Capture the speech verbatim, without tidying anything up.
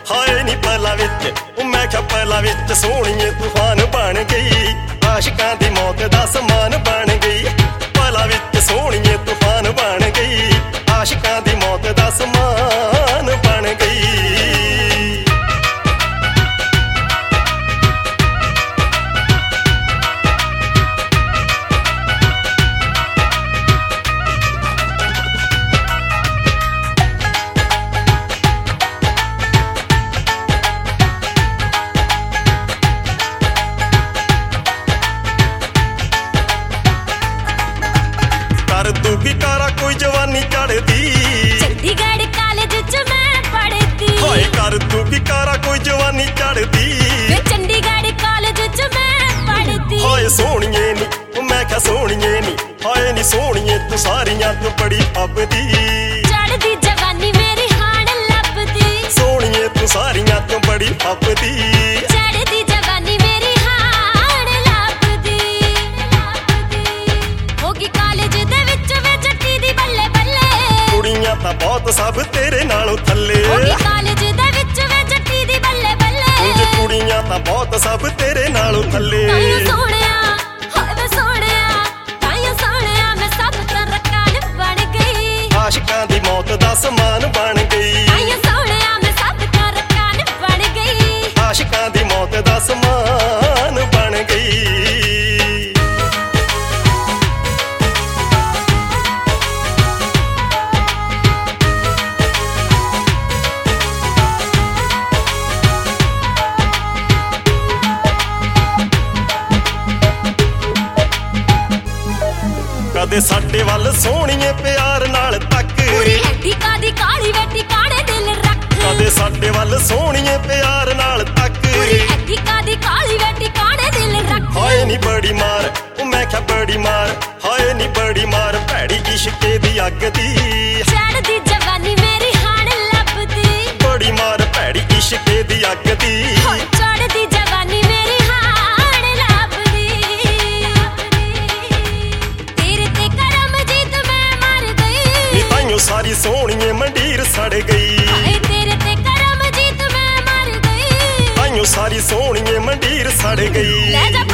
ਹਾਏ ਨੀ ਪਲਾਂ ਵਿੱਚ ਮੈਂ ਕਿਹਾ ਪਲਾਂ ਵਿੱਚ ਸੋਹਣੀਏ ਤੂਫਾਨ ਬਣ ਗਈ ਆਸ਼ਿਕਾਂ ਦੀ ਮੌਤ ਦਾ ਸਮਾਨ ਬਣ ਗਈ ਪਲਾਂ ਵਿੱਚ ਸੋਹਣੀਏ ਤੂਫਾਨ ਬਣ ਗਈ ਆਸ਼ਿਕਾਂ ਦੀ ਮੌਤ ਦਾ ਸਮਾਨ ਬਣ ਗਈ ਕਰ ਤੂੰ ਕੀ ਕਾਰਾ ਕੋਈ ਜਵਾਨੀ ਚੜਦੀ ਚੰਡੀਗੜ੍ਹ ਕਾਲਜ ਚ ਮੈਂ ਪੜ੍ਹਦੀ ਹਾਏ ਕਰ ਤੂੰ ਕੀ ਕਾਰਾ ਕੋਈ ਜਵਾਨੀ ਚੜਦੀ ਵੇ ਚੰਡੀਗੜ੍ਹ ਕਾਲਜ ਚ ਮੈਂ ਪੜ੍ਹਦੀ ਹਾਏ ਸੋਹਣੀਏ ਨੀ ਮੈਂ ਕਿਹਾ ਸੋਹਣੀਏ ਨੀ ਹਾਏ ਨੀ ਸੋਹਣੀਏ ਤੂੰ ਸਾਰੀਆਂ ਤੋਂ ਬੜੀ ਫੱਬਦੀ ਚੜ੍ਹਦੀ ਜਵਾਨੀ ਮੇਰੀ ਹਾਣ ਲੱਭਦੀ ਸੋਹਣੀਏ ਤੂੰ ਸਾਰੀਆਂ ਤੋਂ ਬੜੀ ਫੱਬਦੀ ਚੜ੍ਹਦੀ ਜਵਾਨੀ ਮੇਰੀ ਹਾਣ ਲੱਭਦੀ ਹੋ ਗਈ ਕਾਲਜ ਦੇ ਵਿੱਚ ਵੇ ਜੱਟੀ ਦੀ ਬੱਲੇ ਬੱਲੇ ਕੁੜੀਆਂ ਤਾਂ ਬਹੁਤ ਸਭ ਤੇਰੇ ਨਾਲੋਂ ਥੱਲੇ ਹੋ ਗਈ ਕਾਲਜ ਦੇ ਵਿੱਚ ਵੇ ਜੱਟੀ ਦੀ ਬੱਲੇ ਬੱਲੇ ਉਂਝ ਕੁੜੀਆਂ ਤਾਂ ਬਹੁਤ ਸਭ ਤੇਰੇ ਨਾਲੋਂ ਥੱਲੇ ਤਾਈਓ ਸੋਹਣਿਆ ਹਾਏ ਵੇ ਸੋਹਣਿਆ ਤਾਈਓ ਸੋਹਣਿਆ ਮੈਂ ਸਭ ਤੋਂ ਰਕਾਨ ਬਣ ਗਈ ਆਸ਼ਿਕਾਂ ਦੀ ਮੌਤ ਦਾ ਸਮਾਨ ਬਣ ਗਈ ਤਾਈਓ ਸੋਹਣਿਆ ਮੈਂ ਸਭ ਤੋਂ ਰਕਾਨ ਬਣ ਗਈ ਆਸ਼ਿਕਾਂ ਦੀ ਮੌਤ ਦਾ ਸਮਾਨ ਬਣ ਗਈ ਕਦੇ ਸਾਡੇ ਵੱਲ ਸੋਹਣੀਏ ਪਿਆਰ ਨਾਲ ਤੱਕ ਪੂਰੀ ਐਡੀ ਕਾਦੀ ਕਾਲੀ ਵੇਟੀ ਕਾਣੇ ਦਿਲ ਰੱਖ ਕਦੇ ਸਾਡੇ ਵੱਲ ਸੋਹਣੀਏ ਪਿਆਰ ਨਾਲ ਤੱਕ ਪੂਰੀ ਐਡੀ ਕਾਦੀ ਕਾਲੀ ਵੇਟੀ ਕਾਣੇ ਦਿਲ ਰੱਖ ਹਾਏ ਨੀ ਬੜੀ ਮਾਰ ਮੈਂ ਕਿਹਾ ਬੜੀ ਮਾਰ ਹਾਏ ਨੀ ਬੜੀ ਮਾਰ ਭੈੜੀ ਇਸ਼ਕੇ ਦੀ ਅੱਗ ਦੀ ਚੜ੍ਹਦੀ ਜਵਾਨੀ ਮੇਰੀ ਹਾਣ ਲੱਭਦੀ ਬੜੀ ਮਾਰ ਭੈੜੀ ਇਸ਼ਕੇ ਦੀ ਅੱਗ ਦੀ ਹੋ ਚੜ੍ਹਦੀ ਜਵਾਨੀ ਮੇਰੀ ਹਾਣ ਲੱਭਦੀ ਤੇਰੇ ਤੇ ਕਰਮ ਜੀਤ ਮੈਂ ਮਰ ਗਈ ਨੀ ਤਾਈਓ ਸਾਰੀ ਸੋਹਣੀਏ ਮੰਡੀਰ ਸੜ ਗਈ ਹਾਏ ਤੇਰੇ ਤੇ ਕਰਮ ਜੀਤ ਮੈਂ ਮਰ ਗਈ ਤਾਈਓ ਸਾਰੀ ਸੋਹਣੀਏ ਮੰਡੀਰ ਸੜ ਗਈ ਲੈ ਜਾ